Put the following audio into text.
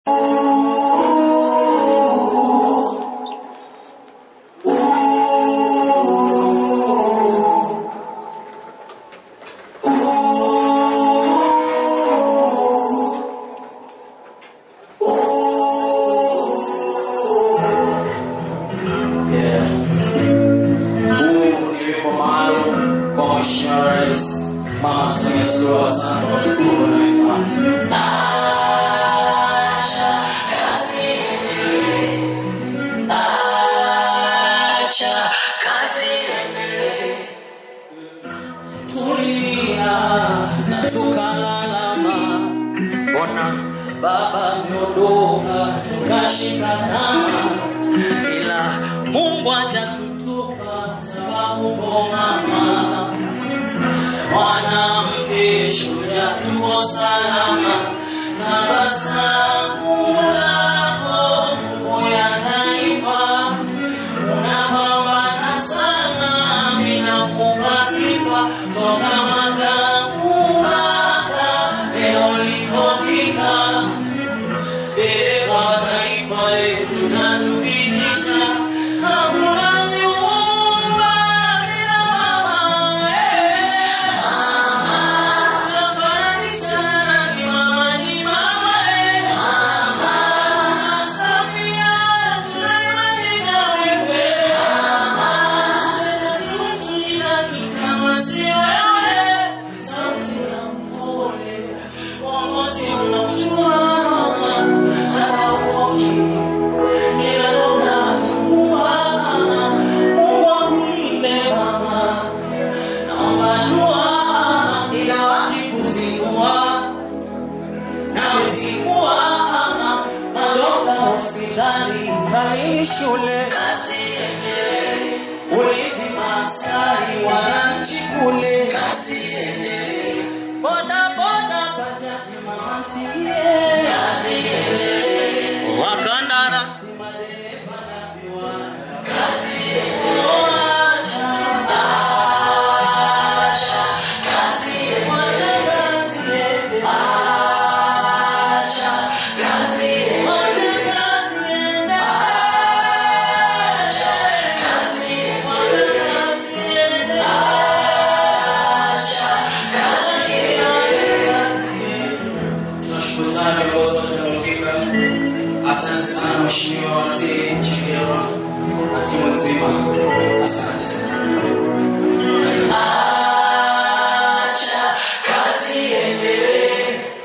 Mama sing slow sana kwa siku unaifanya. Acha kazi iendelee. Acha kazi iendelee. Tulia na tukalalama. Ona baba ameondoka tukashika tamaa. Ila Mungu hajatutupa sababu mama mwanamke shujaa tuko salama. Tabasamu lako nguvu ya taifa. Unapambana sana bila kupa sifa. Toka Magamu mpaka leo ulipofika. Dereva wa taifa letu tatufikisha. Hakuna miumba bila mama. Hospitali kali shule kazi iendelee. Ulinzi maskari wananchi kule kazi iendelee. Boda boda bajaji mama tilie kazi iendelee. Wakandarasi madereva na viwanda kazi iendelee. Acha kazi iendelee. Acha kazi iendelee. Asante sana mheshimiwa waziri Chikewa na timu nzima. Asante sana.